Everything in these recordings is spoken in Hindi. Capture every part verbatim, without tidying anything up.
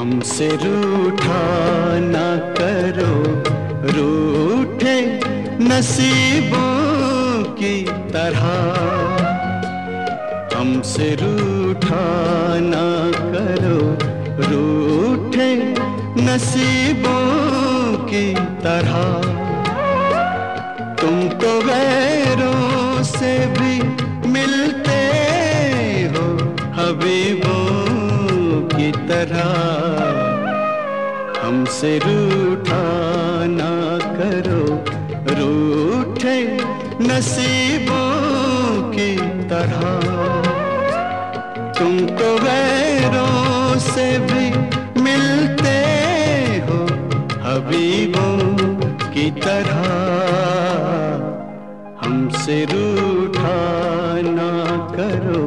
हमसे रूठा ना करो, रूठे नसीबों की तरह। हमसे रूठा ना करो, रूठे नसीबों की तरह। तुम तो गैरों से भी मिलते हो हबीबों की तरह। हमसे रूठा ना करो, रूठे नसीबों की तरह। तुम तो गैरों से भी मिलते हो हबीबों की तरह। हमसे रूठा ना करो।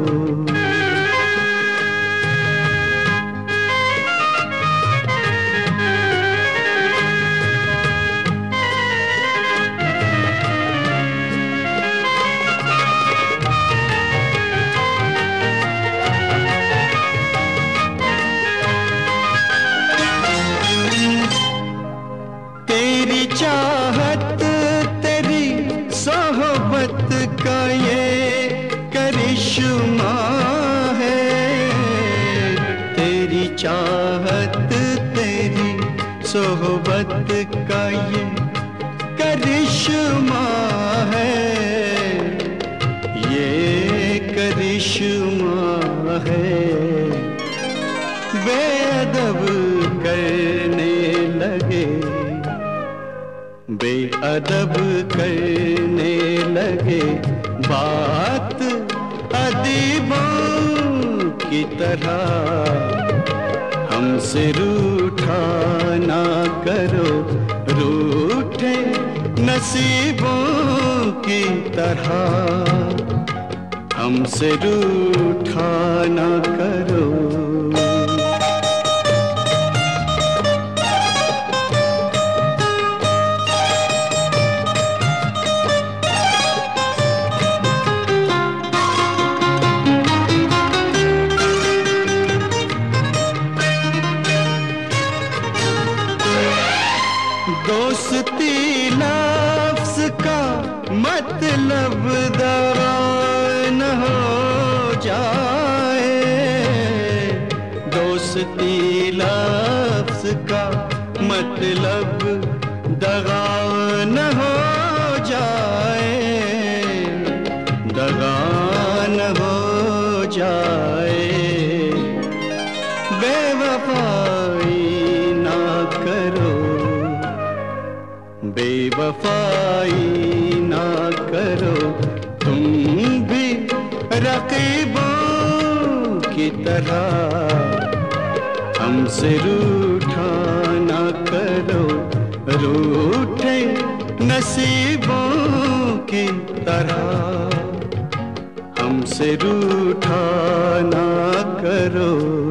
तेरी चाहत तेरी सोहबत का ये करिश्मा है। तेरी चाहत तेरी सोहबत का ये करिश्मा है। ये करिश्मा है। बेअदब करने लगे, बेअदब करने लगे बात अदीबों की तरह। हमसे रूठा ना करो, रूठे नसीबों की तरह। हमसे रूठा ना करो। दोस्ती लफ्ज़ का मतलब दगा न हो जाए। दोस्ती लफ्ज़ का मतलब दगा न हो जाए। दगा न हो जाए। बेवफाई ना करो, बेवफाई ना करो। तुम भी रकीबों की तरह। हमसे रूठा ना करो, रूठे नसीबों की तरह। हमसे रूठा ना करो।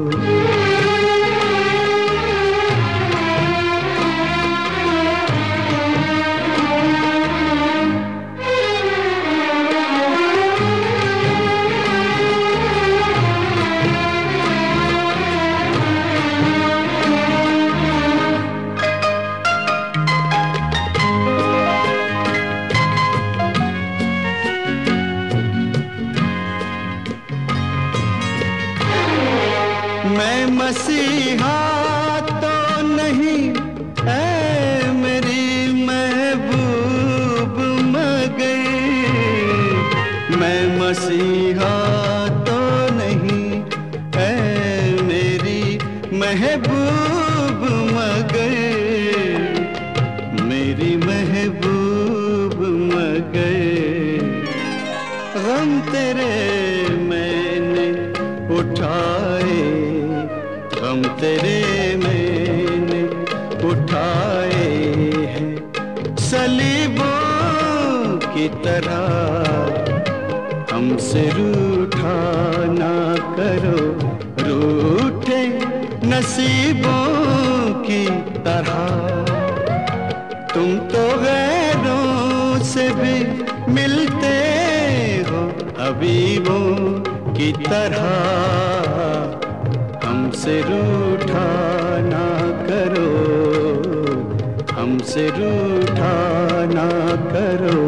मैं मसीहा तो नहीं ऐ मेरी महबूब मगर। मैं मसीहा तो नहीं ऐ मेरी महबूब मगर। मेरी महबूब मगर। गम तेरे मैंने उठाए, गम तेरे मैंने उठाए हैं सलीबों की तरह। हमसे रूठा ना करो, रूठे नसीबों की तरह। तुम तो गैरों से भी मिलते हो हबीबों की तरह। हमसे रूठा मुझसे रूठा ना करो,